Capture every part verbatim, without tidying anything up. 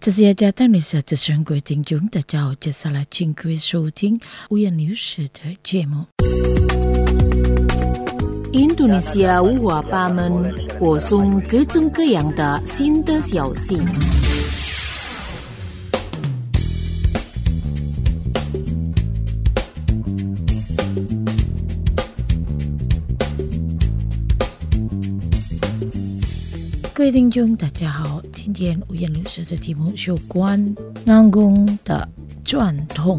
这是要家当的是资深各位听众，大家好，接下来请各位收听五言律师的节目。 印度尼西亚五花八门，播送各种各样的新的消息。 各位听众大家好，今天五言律师的题目是有关安公的传统。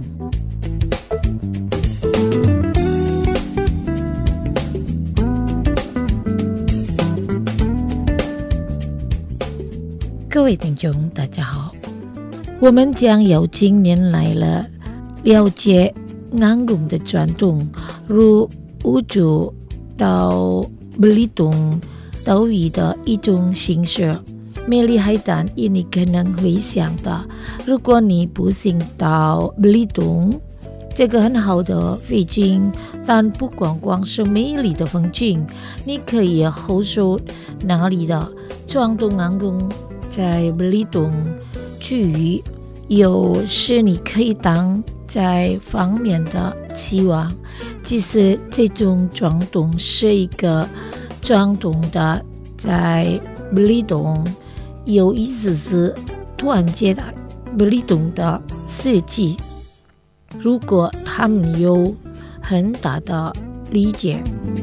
各位听众大家好，我们将由近年来了了解安公的传统，如巫祝到Belitung岛屿的一种形式。美丽海滩，你可能会想到，如果你步行到Belitung，这个很好的风景，但不光光是美丽的风景，你可以感受那里的传统安公在Belitung居于，有时你可以当在方面的期望，即使这种传统是一个传统的在Belitung，有意思是团结的Belitung的设计，如果他们有很大的理解。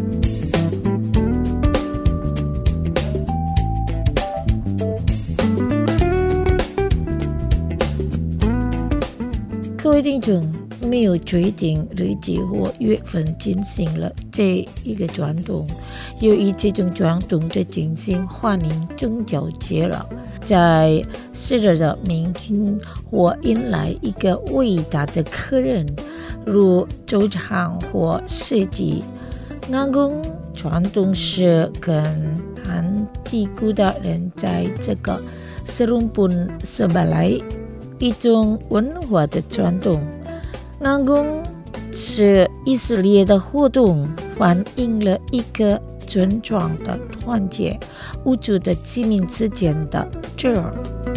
各位听众，没有决定日期或月份进行了这一个传统，由于这种传统的进行欢迎宗教节了，在昔日的民军或迎来一个伟大的客人，如州长或设计。安公传统是跟很低谷的人在这个serumpun sebalai一种文化的传统。安公是以色列的活动，反映了一个尊重的团结，无助的居民之间的这儿。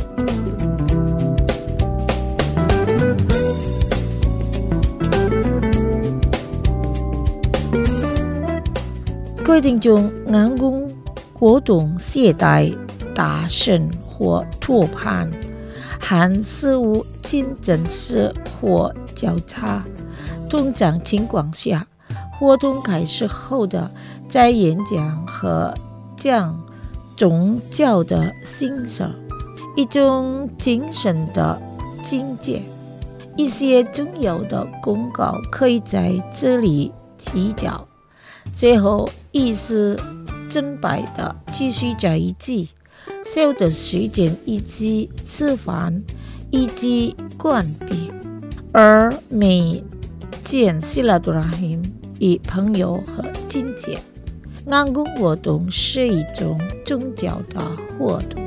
各位听众，安公活动携带大声或托盘，和事物竞争时或交叉。通常情况下，活动开始后的在演讲和讲宗教的欣赏，一种精神的境界。一些重要的公告可以在这里提交。最后，意思正白的继续在一起，小的时间以及吃饭以及关闭，而每见silaturahim与朋友和亲戚。安公活动是一种宗教的活动。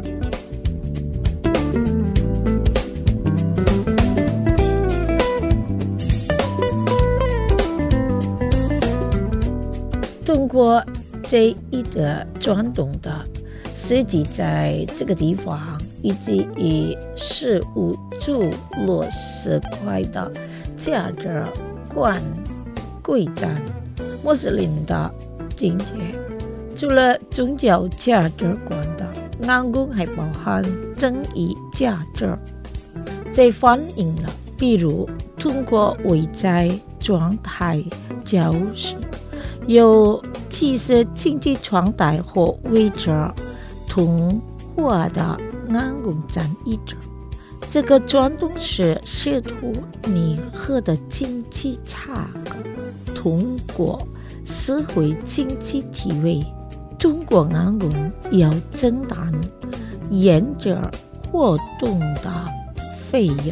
通过这一个传统的设计，在这个地方以及以事物注落实块的价值观规章穆斯林的境界。除了宗教价值观的安公，还包含正义价值，这反映了比如通过外在状态教示，有其实经济状态或位置同化的安公战役者。这个传统是试图拟合的经济差异，通过社会经济地位，中国安公要承担沿着活动的费用。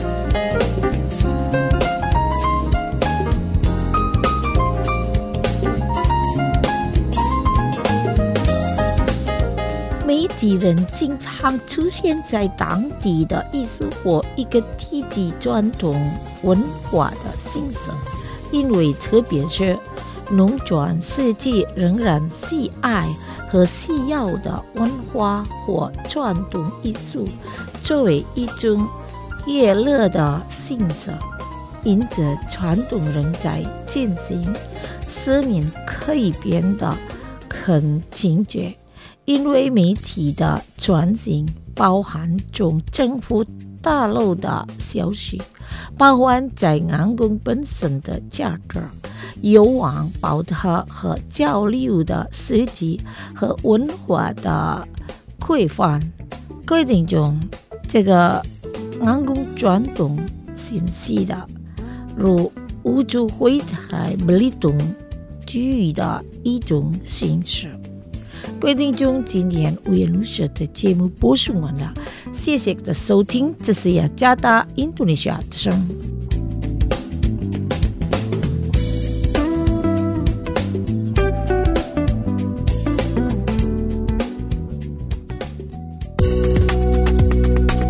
媒体人经常出现在当地的艺术或一个地级传统文化的形成，因为特别是农转世纪仍然喜爱和需要的文化或传统艺术作为一种娱乐的性质，因此传统仍在进行，市民可以变得很警觉，因为媒体的转型包含从政府大陆的消息，包含在员工本身的价值，有往保特和交流的时机和文化的规范。各位听众，这个员工传统信息的如宇宙会台不利动居于的一种形式。各位听众，今天五颜六色的节目播送完了，谢谢的收听，这是雅加达印度尼西亚之声。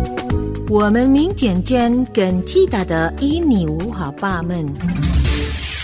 我们明天见，更其他的印尼文化吧们。